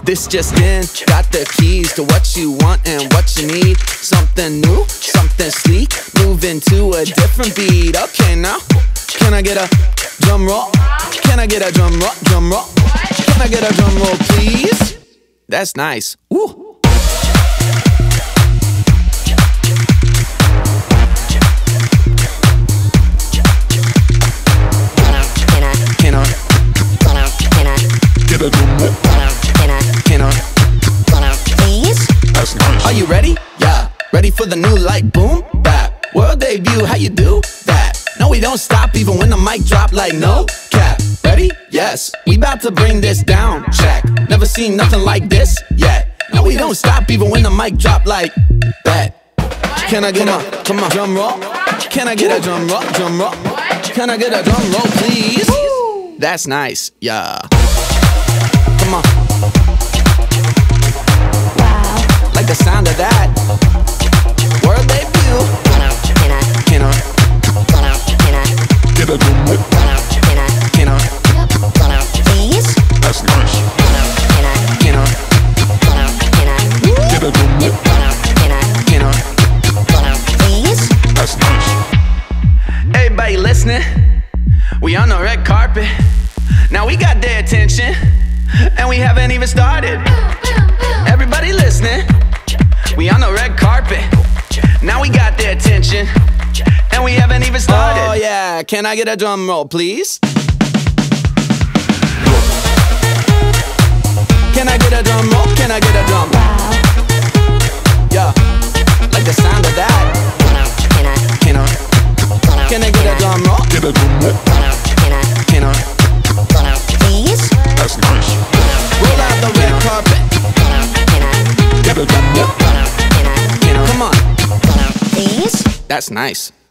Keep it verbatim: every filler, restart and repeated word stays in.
This just in, got the keys to what you want and what you need. Something new, something sleek, moving to a different beat. Okay now, can I get a drum roll? Can I get a drum roll, drum roll? Can I get a drum roll please? That's nice, woo. Get a drum roll. Can I, can I, please? That's nice. Are you ready? Yeah. Ready for the new like boom bap world debut? How you do that? No, we don't stop even when the mic drop like no cap. Ready? Yes. We about to bring this down. Check. Never seen nothing like this yet. No, we don't stop even when the mic drop like that. Can I get a, come on, drum roll? Can I get a drum roll, drum roll? Can I get a drum roll please? That's nice, yeah. Come on. Wow. Like the sound of that. World debut. Can I, can I, can I, can I, get a drum roll? Can I, can I, please? That's nice. Can I, can I, can I, get a drum roll? Can I, can I, please? That's nice. Everybody listening? We on the red carpet. Now we got their attention, and we haven't even started. Everybody listening? We on the red carpet. Now we got their attention, and we haven't even started. Oh yeah, can I get a drum roll please? Can I get a drum roll? Can I get a drum roll? Yeah, like the sound of that. Can I, can I, can I get a drum roll? Get a drum roll. Can I, can I, please? That's nice. Roll out the red carpet. Get a drum roll. Come on, please? that's nice.